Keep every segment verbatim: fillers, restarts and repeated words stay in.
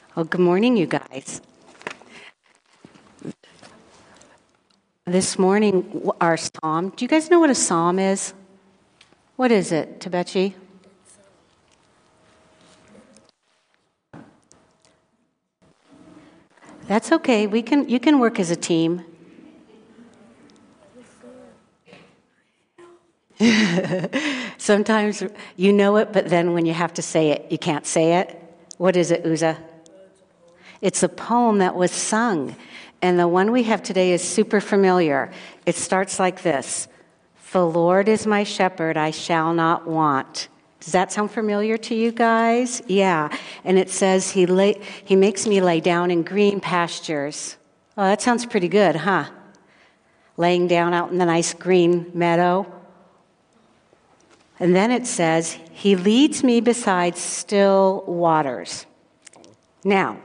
Well, good morning, you guys. This morning, our psalm, do you guys know what a psalm is? What is it, Tabechi? That's okay. We can. You can work as a team. Sometimes you know it, but then when you have to say it, you can't say it. What is it, Uza? It's a poem that was sung. And the one we have today is super familiar. It starts like this. The Lord is my shepherd, I shall not want. Does that sound familiar to you guys? Yeah. And it says, he lay, he makes me lay down in green pastures. Oh, that sounds pretty good, huh? Laying down out in the nice green meadow. And then it says, he leads me beside still waters. Now,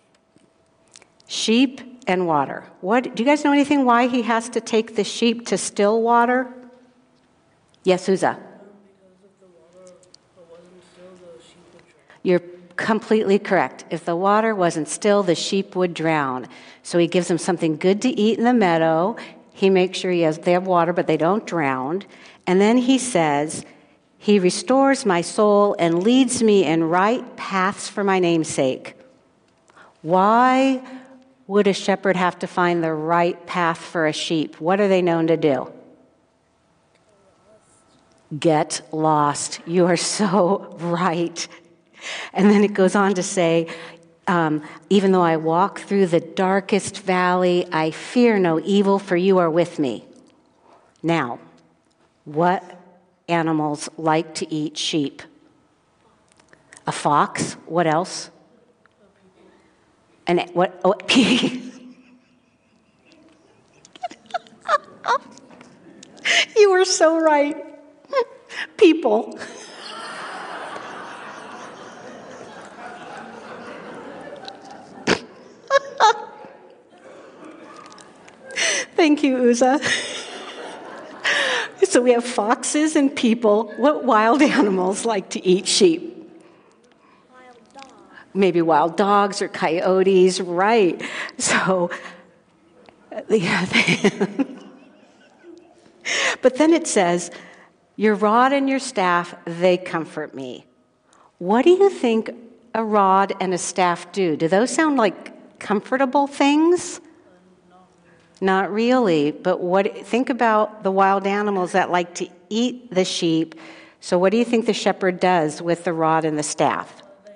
sheep and water. What, do you guys know anything why he has to take the sheep to still water? Yes, Uza. You're completely correct. If the water wasn't still, the sheep would drown. So he gives them something good to eat in the meadow. He makes sure he has, they have water, but they don't drown. And then he says, he restores my soul and leads me in right paths for my name's sake. Why would a shepherd have to find the right path for a sheep? What are they known to do? Get lost. You are so right. And then it goes on to say, um, even though I walk through the darkest valley, I fear no evil, for you are with me. Now, what animals like to eat sheep? A fox. What else? And what? Oh, you were so right. People. Thank you, Uza. So we have foxes and people. What wild animals like to eat sheep? Maybe wild dogs or coyotes, right? So, yeah. But then it says, your rod and your staff, they comfort me. What do you think a rod and a staff do? Do those sound like comfortable things? Not really, but what? Think about the wild animals that like to eat the sheep. So what do you think the shepherd does with the rod and the staff?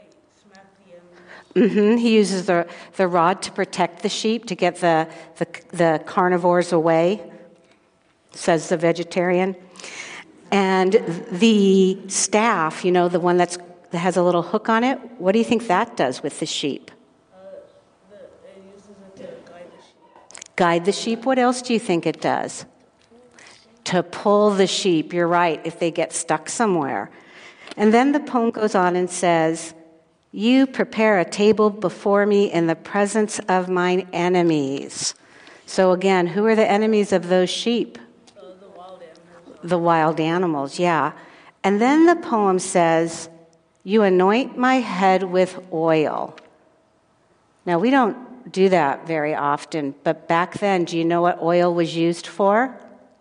Mm-hmm. He uses the, the rod to protect the sheep, to get the, the, the carnivores away, says the vegetarian. And the staff, you know, the one that's, that has a little hook on it, what do you think that does with the sheep? Uh, the, it uses it to guide the sheep. Guide the sheep. What else do you think it does? To pull the sheep. You're right, if they get stuck somewhere. And then the poem goes on and says, you prepare a table before me in the presence of mine enemies. So again, who are the enemies of those sheep? Uh, the wild animals. The wild animals, yeah. And then the poem says, you anoint my head with oil. Now, we don't do that very often, but back then, do you know what oil was used for?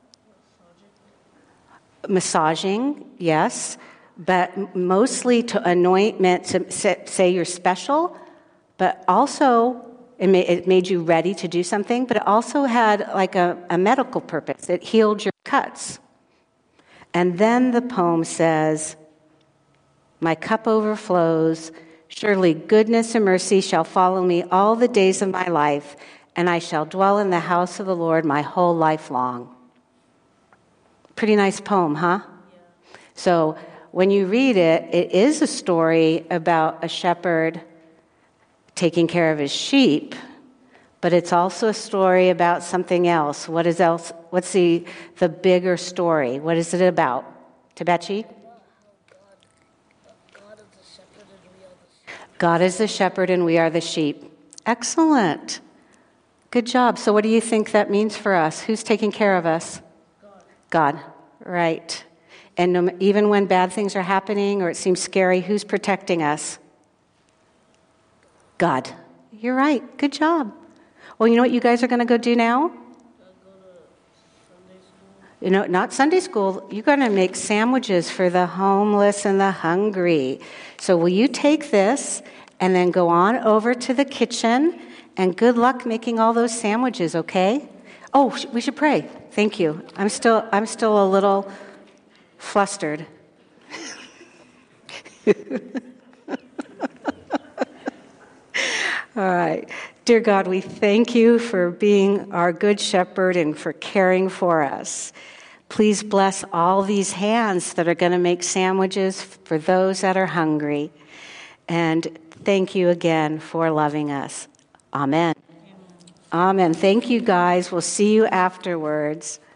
Massaging, Massaging yes. But mostly to anoint meant to say you're special, but also it made, it made you ready to do something, but it also had like a, a medical purpose. It healed your cuts. And then the poem says, my cup overflows, surely goodness and mercy shall follow me all the days of my life, and I shall dwell in the house of the Lord my whole life long. Pretty nice poem, huh? Yeah. So when you read it, it is a story about a shepherd taking care of his sheep, but it's also a story about something else. What is else? What's the the bigger story? What is it about? Tabechi? God is the shepherd and we are the sheep. Excellent. Good job. So what do you think that means for us? Who's taking care of us? God. God. Right. And no, even when bad things are happening or it seems scary, who's protecting us? God. You're right. Good job. Well, you know what you guys are going to go do now? You know, not Sunday school. You're going to make sandwiches for the homeless and the hungry. So will you take this and then go on over to the kitchen, and good luck making all those sandwiches, okay? Oh, we should pray. Thank you. I'm still I'm still a little flustered. All right. Dear God, we thank you for being our good shepherd and for caring for us. Please bless all these hands that are going to make sandwiches for those that are hungry. And thank you again for loving us. Amen. Amen. Thank you, guys. We'll see you afterwards.